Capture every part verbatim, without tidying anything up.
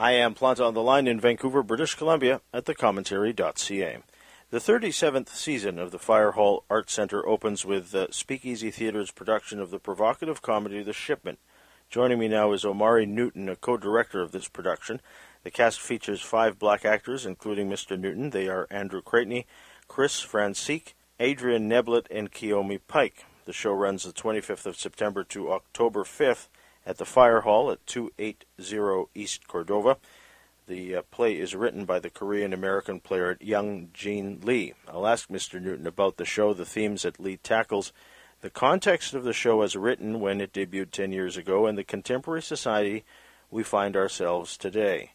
I am Planta on the line in Vancouver, British Columbia at the commentary dot c a. The thirty-seventh season of the Fire Hall Arts Centre opens with uh, Speakeasy Theatre's production of the provocative comedy The Shipment. Joining me now is Omari Newton, a co-director of this production. The cast features five black actors, including Mister Newton. They are Andrew Crateney, Chris Francique, Adrian Neblett, and Kiyomi Pike. The show runs the twenty-fifth of September to October fifth at the Fire Hall at two eighty East Cordova. The uh, play is written by the Korean-American player Young Jin Lee. I'll ask Mister Newton about the show, the themes that Lee tackles, the context of the show as written when it debuted ten years ago, and the contemporary society we find ourselves today.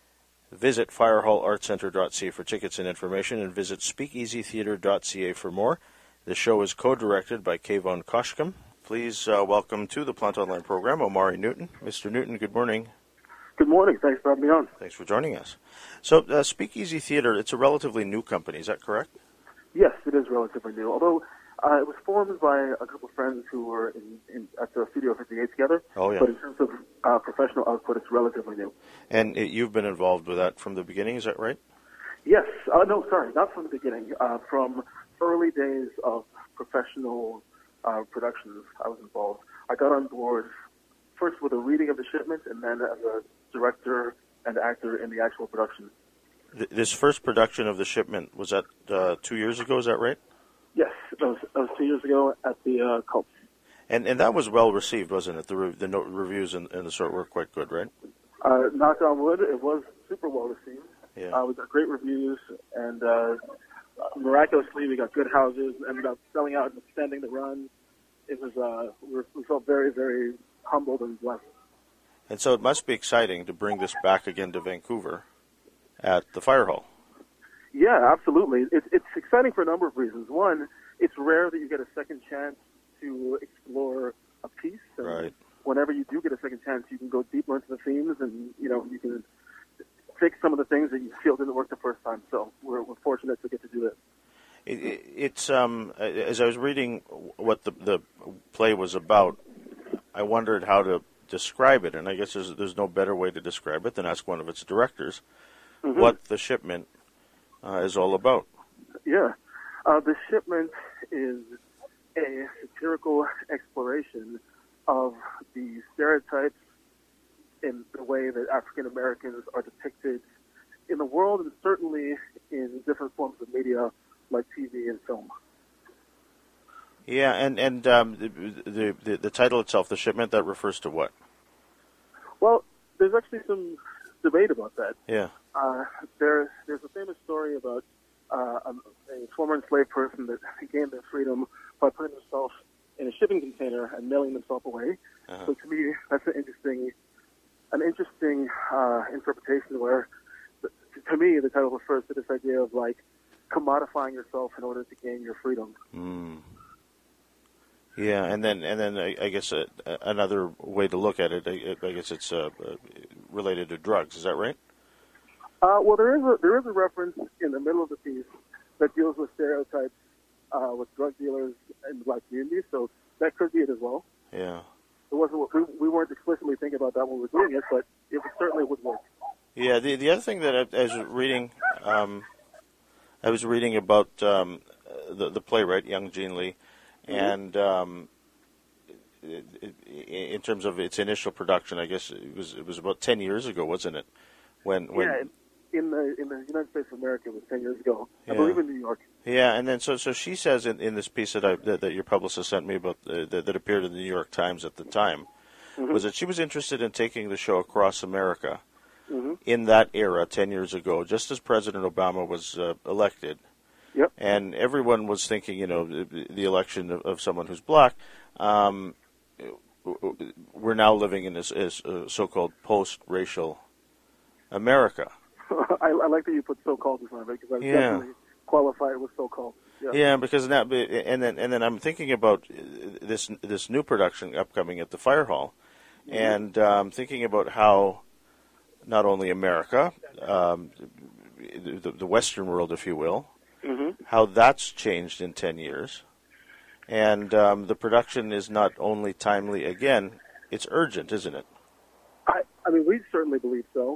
Visit fire hall arts centre dot c a for tickets and information, and visit speakeasy theatre dot c a for more. The show is co-directed by Kayvon Koshkum. Please uh, welcome to the Planta Online program, Omari Newton. Mister Newton, good morning. Good morning. Thanks for having me on. Thanks for joining us. So, uh, Speakeasy Theatre, it's a relatively new company, is that correct? Yes, it is relatively new, although uh, it was formed by a couple of friends who were in, in, at the Studio fifty-eight together. Oh, yeah. But in terms of uh, professional output, it's relatively new. And it, you've been involved with that from the beginning, is that right? Yes. Uh, no, sorry, not from the beginning. Uh, from early days of professional uh, productions, I was involved. I got on board first with a reading of The Shipment, and then as a director and actor in the actual production. Th- this first production of The Shipment, was that uh, two years ago, is that right? Yes, that was, that was two years ago at the uh, Culp. And and that was well received, wasn't it? The re- the no- reviews and, and the sort were quite good, right? Uh, knock on wood, it was super well received. Yeah. Uh, we got great reviews, and uh, miraculously we got good houses, ended up selling out and extending the run. It was, uh, we, were, we felt very, very humbled and blessed. And so it must be exciting to bring this back again to Vancouver at the Fire Hall. Yeah, absolutely. It's, it's exciting for a number of reasons. One, it's rare that you get a second chance to explore a piece. And right. Whenever you do get a second chance, you can go deeper into the themes, and you know you can fix some of the things that you feel didn't work the first time. So we're, we're fortunate to get to do that. It, it, it's um, as I was reading what the the play was about, I wondered how to describe it, and I guess there's, there's no better way to describe it than ask one of its directors mm-hmm. what The Shipment uh, is all about. Yeah. Uh, The Shipment is a satirical exploration of the stereotypes in the way that African Americans are depicted in the world, and certainly in different forms of media like T V and film. Yeah, and and um, the, the the title itself, The Shipment, that refers to what? Well, there's actually some debate about that. Yeah. Uh, there, there's a famous story about uh, a, a former enslaved person that gained their freedom by putting himself in a shipping container and mailing himself away. Uh-huh. So to me, that's an interesting, an interesting uh, interpretation where, to me, the title refers to this idea of like commodifying yourself in order to gain your freedom. Mm. Yeah, and then and then I, I guess uh, another way to look at it, I, I guess it's uh, uh, related to drugs. Is that right? Uh, well, there is a there is a reference in the middle of the piece that deals with stereotypes uh, with drug dealers in the black community, so that could be it as well. Yeah. It wasn't we, we weren't explicitly thinking about that when we were doing it, but it certainly would work. Yeah. The the other thing that I, I was reading, um, I was reading about um, the the playwright Young Jin Lee. And um, in terms of its initial production, I guess it was it was about ten years ago, wasn't it? When when yeah, in the in the United States of America, it was ten years ago. Yeah. I believe in New York. Yeah, and then so so she says in, in this piece that I that, that your publicist sent me about uh, that, that appeared in the New York Times at the time, mm-hmm. was that she was interested in taking the show across America mm-hmm. in that era ten years ago, just as President Obama was uh, elected. Yep. And everyone was thinking, you know, the, the election of, of someone who's black. Um, we're now living in this, this uh, so-called post-racial America. I, I like that you put so-called in front of it because I yeah. definitely qualify it with so-called. Yeah. yeah, because now, and then and then I'm thinking about this this new production upcoming at the Fire Hall, mm-hmm. and um, thinking about how not only America, um, the, the Western world, if you will. Mm-hmm. How that's changed in ten years. And um, the production is not only timely again, it's urgent, isn't it? I, I mean, we certainly believe so.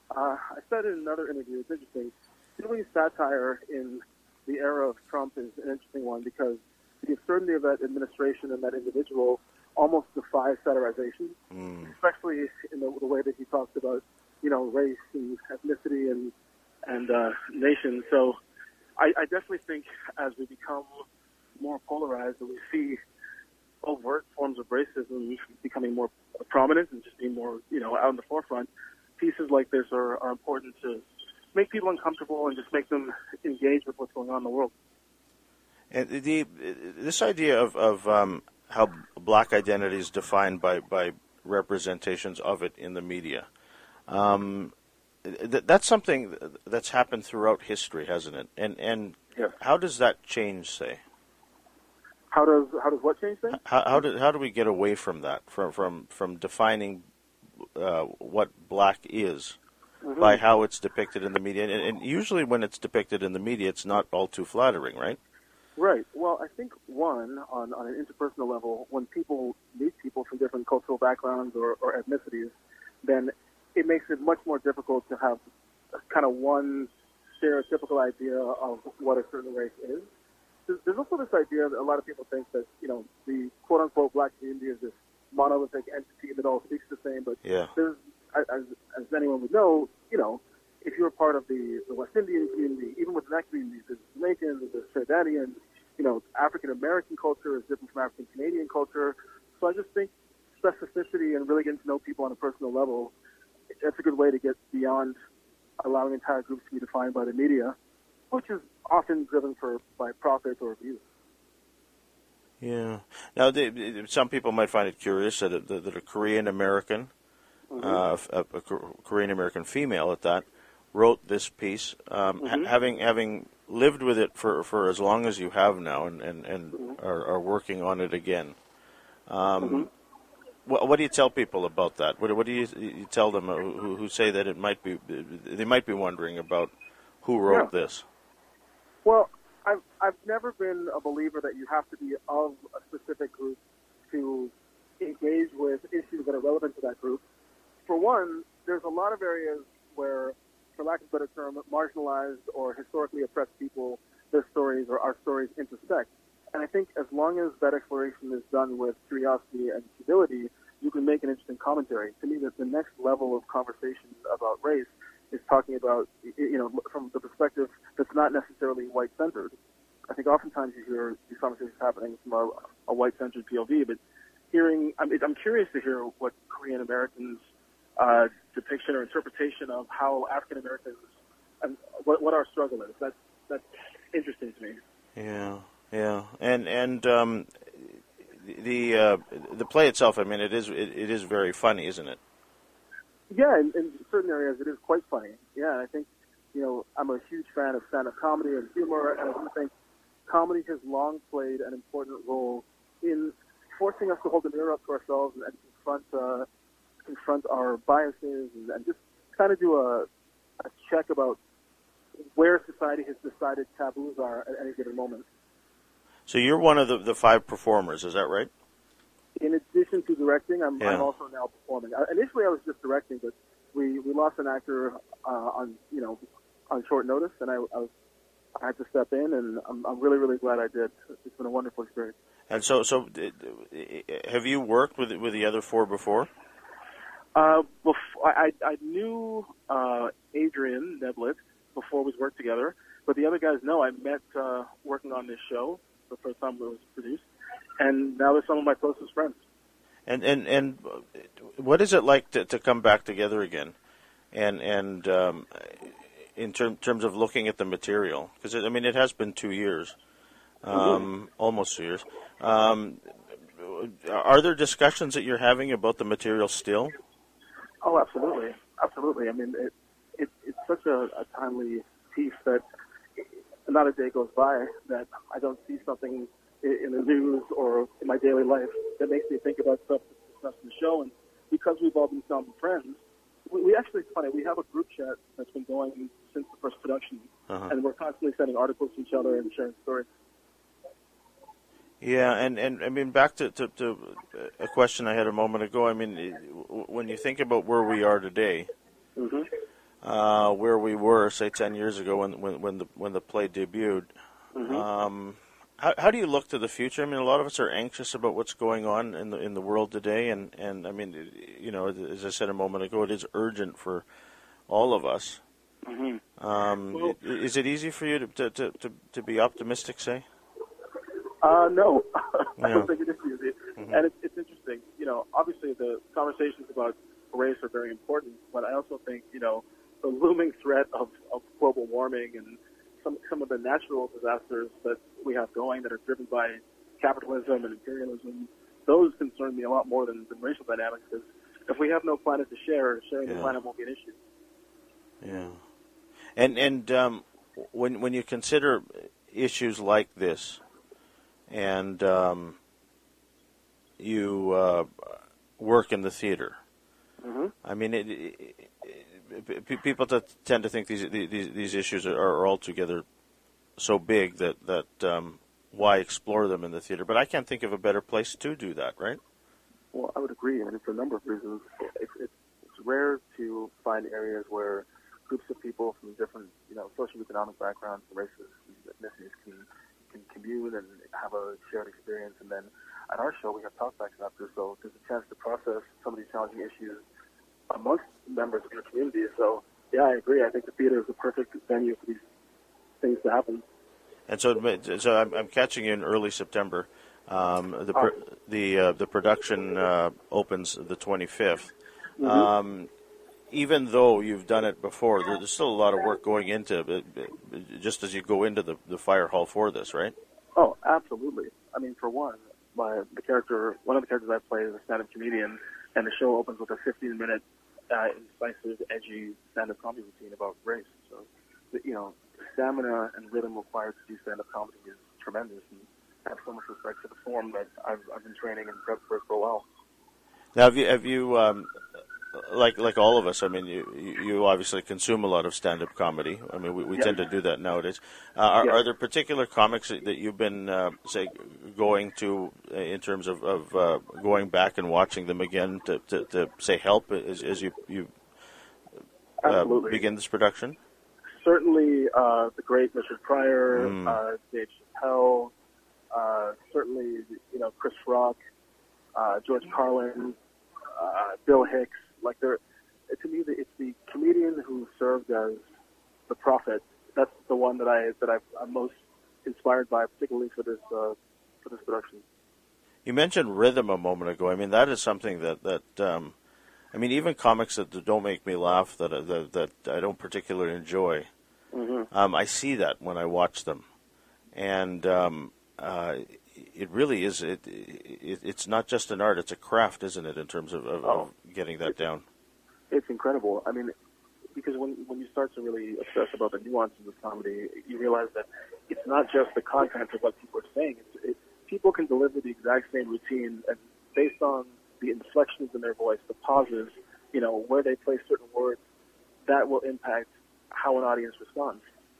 Uh, I said in another interview, it's interesting, doing satire in the era of Trump is an interesting one because the absurdity of that administration and that individual almost defies satirization, mm. especially in the, the way that he talks about, you know, race and ethnicity and and uh, nation. So I, I definitely think as we become more polarized and we see overt forms of racism becoming more prominent and just being more, you know, out in the forefront, pieces like this are, are important to make people uncomfortable and just make them engage with what's going on in the world. And the this idea of, of um, how black identity is defined by, by representations of it in the media, um, th- that's something that's happened throughout history, hasn't it? And and yes. How does that change, say? How does how does what change things? How, how do how do we get away from that, from from from defining uh, what black is mm-hmm. by how it's depicted in the media? And, and usually, when it's depicted in the media, it's not all too flattering, right? Right. Well, I think one on on an interpersonal level, when people meet people from different cultural backgrounds or, or ethnicities, then it makes it much more difficult to have kind of one stereotypical idea of what a certain race is. There's also this idea that a lot of people think that, you know, the quote-unquote black community is this monolithic entity that all speaks the same. But yeah. there's, as, as anyone would know, you know, if you're part of the, the West Indian community, even within that community, there's Jamaicans, there's Trinidadians, you know, African-American culture is different from African-Canadian culture. So I just think specificity and really getting to know people on a personal level, that's a good way to get beyond allowing entire groups to be defined by the media, which is often driven for by profit or abuse. Yeah. Now, they, some people might find it curious that a, that a Korean American, mm-hmm. uh, a, a Korean American female at that, wrote this piece, um, mm-hmm. ha- having having lived with it for, for as long as you have now, and and, and mm-hmm. are, are working on it again. Um, mm-hmm. what, what do you tell people about that? What, what do you, you tell them who, who say that it might be they might be wondering about who wrote yeah. this? Well, I've I've never been a believer that you have to be of a specific group to engage with issues that are relevant to that group. For one, there's a lot of areas where, for lack of a better term, marginalized or historically oppressed people, their stories or our stories intersect. And I think as long as that exploration is done with curiosity and humility, you can make an interesting commentary. To me, that the next level of conversation about race is talking about, you know, from the perspective that's not necessarily white-centered. I think oftentimes you hear these conversations happening from a, a white-centered P O V, but hearing, I'm, I'm curious to hear what Korean Americans' uh, depiction or interpretation of how African Americans, and what, what our struggle is. That's that's interesting to me. Yeah, yeah, and and um, the uh, the play itself. I mean, it is it, it is very funny, isn't it? Yeah, in, in certain areas it is quite funny. Yeah, I think, you know, I'm a huge fan of stand-up comedy and humor, and I do think comedy has long played an important role in forcing us to hold the mirror up to ourselves and, and confront uh, confront our biases and, and just kind of do a, a check about where society has decided taboos are at any given moment. So you're one of the, the five performers, is that right? In addition to directing, I'm, yeah. I'm also now performing. I, initially, I was just directing, but we, we lost an actor uh, on you know on short notice, and I, I was I had to step in, and I'm, I'm really really glad I did. It's been a wonderful experience. And so, so have you worked with with the other four before? Uh, before, I I knew uh, Adrian Neblett before we worked together, but the other guys, no. I met uh, working on this show the first time it was produced. And now they're some of my closest friends. And and, and what is it like to, to come back together again? And and um, in term, terms of looking at the material, because I mean it has been two years, um, mm-hmm. almost two years. Um, are there discussions that you're having about the material still? Oh, absolutely, absolutely. I mean, it, it it's such a, a timely piece that not a day goes by that I don't see something in the news or in my daily life that makes me think about stuff that's discussed in the show. And because we've all become friends, we, we actually, it's funny, we have a group chat that's been going since the first production, uh-huh. and we're constantly sending articles to each other and sharing stories. Yeah, and, and I mean, back to, to, to a question I had a moment ago, I mean, when you think about where we are today, mm-hmm. uh, where we were, say, ten years ago when when, when the when the play debuted. Mm-hmm. Um, how, how do you look to the future? I mean, a lot of us are anxious about what's going on in the in the world today, and, and I mean, you know, as I said a moment ago, it is urgent for all of us. Mm-hmm. Um, Well, is it easy for you to to, to, to, to be optimistic, say? Uh, no, I Yeah. don't think it is easy. Mm-hmm. And it's, it's interesting. You know, obviously the conversations about race are very important, but I also think, you know, the looming threat of, of global warming and some some of the natural disasters that we have going that are driven by capitalism and imperialism, those concern me a lot more than, than racial dynamics, because if we have no planet to share, sharing Yeah. the planet won't be an issue. Yeah, and and um, when when you consider issues like this, and um, you uh, work in the theater, Mm-hmm. I mean, it, it, it, it, people t- tend to think these these these issues are, are altogether so big that that um, why explore them in the theater? But I can't think of a better place to do that, right? Well, I would agree, and for a number of reasons. It's, it's, it's rare to find areas where groups of people from different, you know, socioeconomic backgrounds, races, ethnicities can can commune and have a shared experience. And then at our show, we have talkbacks after, so there's a chance to process some of these challenging issues amongst members of your community. So, yeah, I agree. I think the theater is the perfect venue for these things to happen. And so, so I'm, I'm catching you in early September. Um, the pr- the uh, the production uh, opens the twenty-fifth. Mm-hmm. Um, even though you've done it before, there's still a lot of work going into it, just as you go into the, the fire hall for this, right? Oh, absolutely. I mean, for one, my the character, one of the characters I play is a stand-up comedian, and the show opens with a fifteen-minute, uh, incisive, edgy stand-up comedy routine about race. So, the, you know, the stamina and rhythm required to do stand-up comedy is tremendous, and I have so much respect for the form that I've, I've been training and prepped for it for a while. Now, have you have you um, like like all of us? I mean, you you obviously consume a lot of stand-up comedy. I mean, we, we Yeah. tend to do that nowadays. Uh, are, Yeah. are there particular comics that that you've been uh, say going to uh, in terms of, of uh, going back and watching them again to, to, to say help as, as you you uh, Absolutely. begin this production? Certainly, uh, the great Richard Pryor, Mm. uh, Dave Chappelle, uh, certainly, you know, Chris Rock, uh, George Carlin, uh, Bill Hicks. Like, they're, to me, it's the comedian who served as the prophet. That's the one that I that I've, I'm most inspired by, particularly for this uh, for this production. You mentioned rhythm a moment ago. I mean, that is something that that um, I mean, even comics that don't make me laugh, that that, that I don't particularly enjoy. Mm-hmm. Um, I see that when I watch them, and um, uh, it really is. It, it it's not just an art; it's a craft, isn't it? In terms of, of, Oh. of getting that down. It's incredible. I mean, because when when you start to really obsess about the nuances of comedy, you realize that it's not just the content of what people are saying. It's, it, people can deliver the exact same routine, and based on the inflections in their voice, the pauses, you know, where they place certain words, that will impact how an audience responds.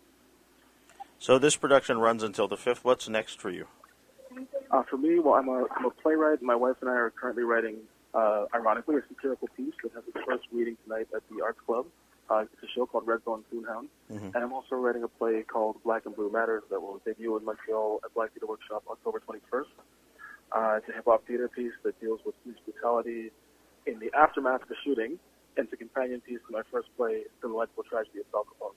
So this production runs until the fifth. What's next for you? Uh, for me, well, I'm a, I'm a playwright. My wife and I are currently writing, uh, ironically, a satirical piece that has its first reading tonight at the Arts Club. Uh, it's a show called Red Bone Coonhound. Mm-hmm. And I'm also writing a play called Black and Blue Matters that will debut in Montreal at Black Theatre Workshop October twenty-first. Uh, it's a hip-hop theater piece that deals with police brutality in the aftermath of the shooting, and it's a companion piece to my first play, The Delightful Tragedy of Sal Capone.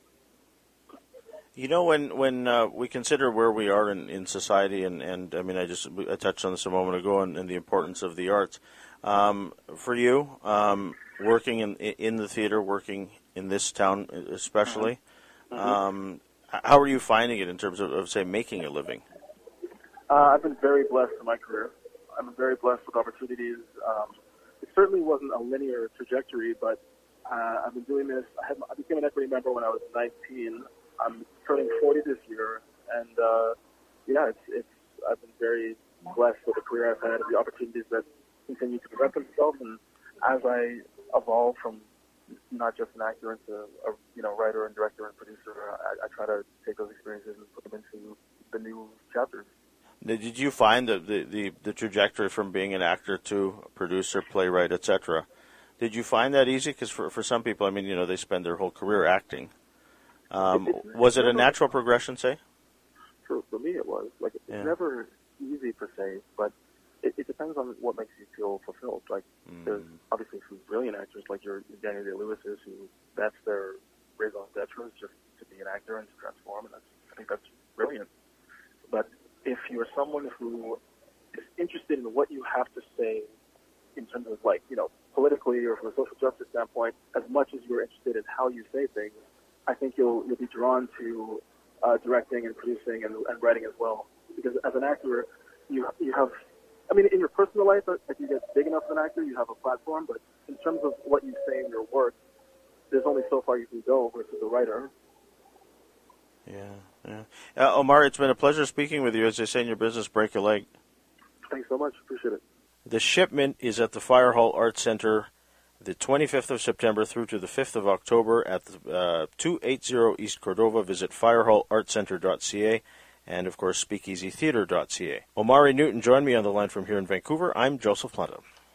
You know, when when uh, we consider where we are in, in society, and, and I mean, I just I touched on this a moment ago, and, and the importance of the arts. Um, for you, um, working in in the theater, working in this town especially, Mm-hmm. um, how are you finding it in terms of, of say, making a living? Uh, I've been very blessed in my career. I'm very blessed with opportunities. Um, it certainly wasn't a linear trajectory, but uh, I've been doing this. I, had, I became an equity member when I was nineteen. I'm turning forty this year, and uh, yeah, it's, it's. I've been very blessed with the career I've had, the opportunities that continue to present themselves, and as I evolve from not just an actor into a you know writer and director and producer, I, I try to take those experiences and put them into the new chapters. Did you find that the, the, the trajectory from being an actor to a producer, playwright, et cetera, Did you find that easy? Because for, for some people, I mean, you know, they spend their whole career acting. Um, was it a natural progression, say? For, for me, it was. Like, it's Yeah. never easy, per se, but it, it depends on what makes you feel fulfilled. Like, Mm. there's obviously some brilliant actors, like your, your Daniel Day-Lewis's, who that's their raison d'etre, is just to be an actor and to transform, and that's, I think that's brilliant. But if you're someone who is interested in what you have to say in terms of, like, you know, politically or from a social justice standpoint, as much as you're interested in how you say things, I think you'll you'll be drawn to uh, directing and producing and, and writing as well. Because as an actor, you you have, I mean, in your personal life, if you get big enough as an actor, you have a platform. But in terms of what you say in your work, there's only so far you can go versus a writer. Yeah, yeah. Uh, Omar, it's been a pleasure speaking with you. As they say in your business, break a leg. Thanks so much. Appreciate it. The Shipment is at the Fire Hall Arts Center the twenty-fifth of September through to the fifth of October at the, uh, two eighty East Cordova. Visit fire hall art center dot c a and, of course, speakeasy theatre dot c a. Omari Newton joined me on the line from here in Vancouver. I'm Joseph Planta.